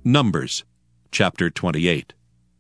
Numbers chapter 28.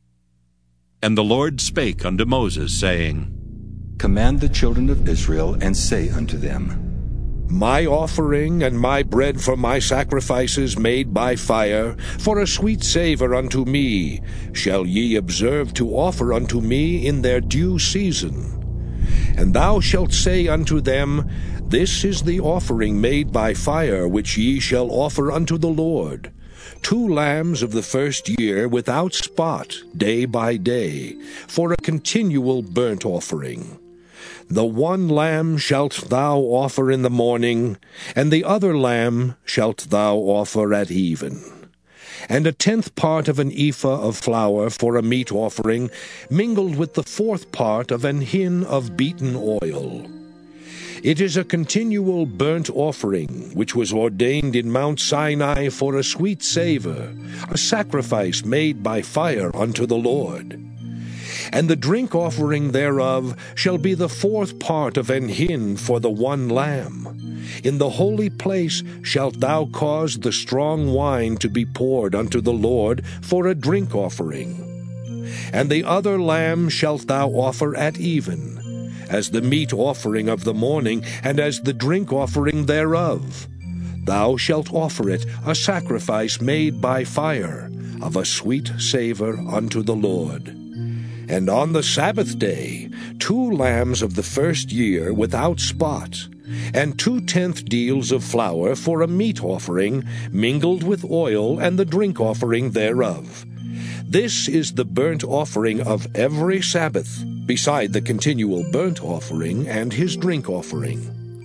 And the Lord spake unto Moses, saying, Command the children of Israel, and say unto them, My offering and my bread for my sacrifices made by fire, for a sweet savour unto me, shall ye observe to offer unto me in their due season. And thou shalt say unto them, This is the offering made by fire which ye shall offer unto the Lord. 2 lambs of the first year without spot, day by day, for a continual burnt offering. The 1 lamb shalt thou offer in the morning, and the other lamb shalt thou offer at even. And 1/10 part of an ephah of flour for a meat offering, mingled with the 4th part of an hin of beaten oil. It is a continual burnt offering, which was ordained in Mount Sinai for a sweet savour, a sacrifice made by fire unto the Lord. And the drink offering thereof shall be the 4th part of an hin for the 1 lamb. In the holy place shalt thou cause the strong wine to be poured unto the Lord for a drink offering. And the other lamb shalt thou offer at even, as the meat offering of the morning, and as the drink offering thereof. Thou shalt offer it a sacrifice made by fire, of a sweet savour unto the Lord. And on the Sabbath day 2 lambs of the first year without spot, and 2/10 deals of flour for a meat offering, mingled with oil, and the drink offering thereof. This is the burnt offering of every Sabbath, beside the continual burnt offering and his drink offering.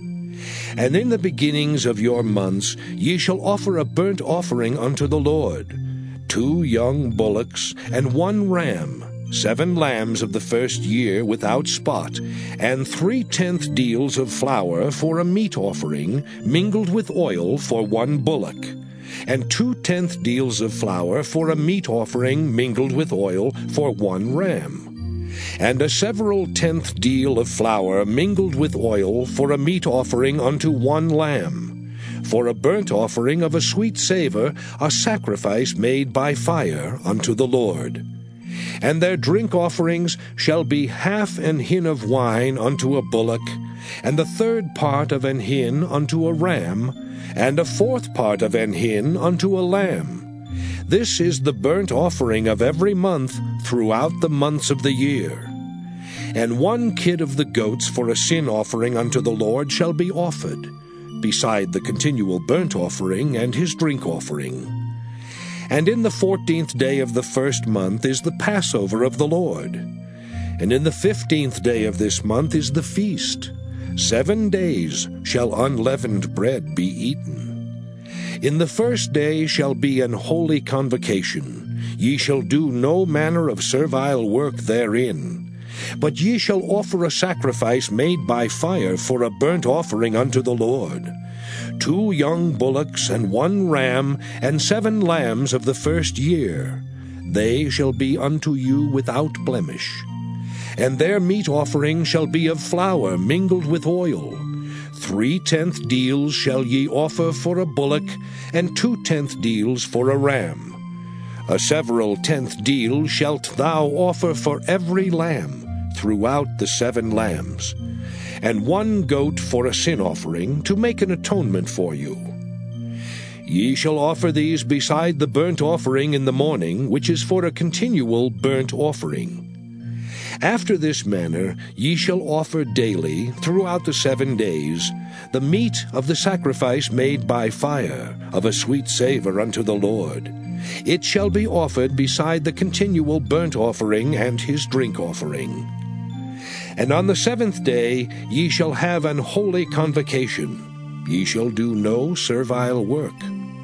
And in the beginnings of your months ye shall offer a burnt offering unto the Lord, 2 young bullocks, and 1 ram, 7 lambs of the first year without spot, and 3/10 deals of flour for a meat offering, mingled with oil for 1 bullock, and 2/10 deals of flour for a meat offering, mingled with oil for 1 ram, and a several 10th deal of flour mingled with oil for a meat offering unto 1 lamb, for a burnt offering of a sweet savour, a sacrifice made by fire unto the Lord. And their drink offerings shall be 1/2 an hin of wine unto a bullock, and the 1/3 part of an hin unto a ram, and a 1/4 part of an hin unto a lamb. This is the burnt offering of every month throughout the months of the year. And 1 kid of the goats for a sin offering unto the Lord shall be offered, beside the continual burnt offering and his drink offering. And in the 14th day of the first month is the Passover of the Lord. And in the 15th day of this month is the feast. 7 days shall unleavened bread be eaten. In the first day shall be an holy convocation. Ye shall do no manner of servile work therein. But ye shall offer a sacrifice made by fire for a burnt offering unto the Lord. 2 young bullocks, and 1 ram, and 7 lambs of the first year. They shall be unto you without blemish. And their meat offering shall be of flour mingled with oil. 3/10 deals shall ye offer for a bullock, and 2/10 deals for a ram. A several 10th deal shalt thou offer for every lamb, throughout the 7 lambs, and 1 goat for a sin offering, to make an atonement for you. Ye shall offer these beside the burnt offering in the morning, which is for a continual burnt offering. After this manner ye shall offer daily, throughout the 7 days, the meat of the sacrifice made by fire, of a sweet savour unto the Lord. It shall be offered beside the continual burnt offering and his drink offering. And on the 7th day ye shall have an holy convocation. Ye shall do no servile work.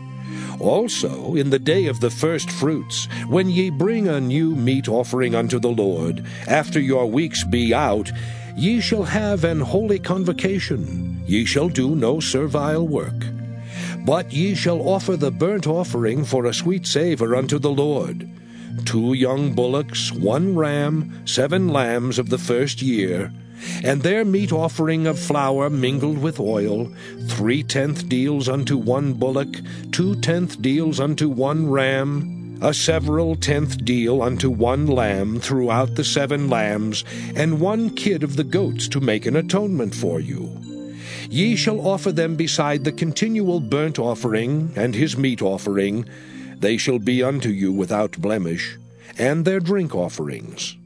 Also in the day of the first fruits, when ye bring a new meat offering unto the Lord, after your weeks be out, ye shall have an holy convocation. Ye shall do no servile work. But ye shall offer the burnt offering for a sweet savour unto the Lord. 2 young bullocks, 1 ram, 7 lambs of the first year, And their meat offering of flour mingled with oil, 3/10 deals unto 1 bullock, 2/10 deals unto 1 ram, a several 10th deal unto 1 lamb throughout the 7 lambs, and 1 kid of the goats to make an atonement for you. Ye shall offer them beside the continual burnt offering and his meat offering. They shall be unto you without blemish, and their drink offerings.